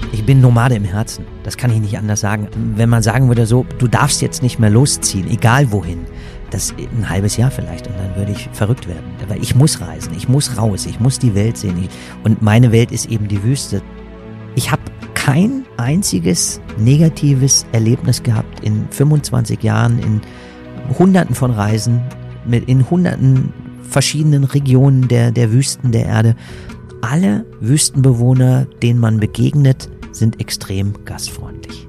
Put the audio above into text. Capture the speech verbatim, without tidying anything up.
Ich bin Nomade im Herzen, das kann ich nicht anders sagen. Wenn man sagen würde so, du darfst jetzt nicht mehr losziehen, egal wohin, das ein halbes Jahr vielleicht und dann würde ich verrückt werden. Aber ich muss reisen, ich muss raus, ich muss die Welt sehen und meine Welt ist eben die Wüste. Ich habe kein einziges negatives Erlebnis gehabt in fünfundzwanzig Jahren, in hunderten von Reisen, mit in hunderten verschiedenen Regionen der, der Wüsten der Erde. Alle Wüstenbewohner, denen man begegnet, sind extrem gastfreundlich.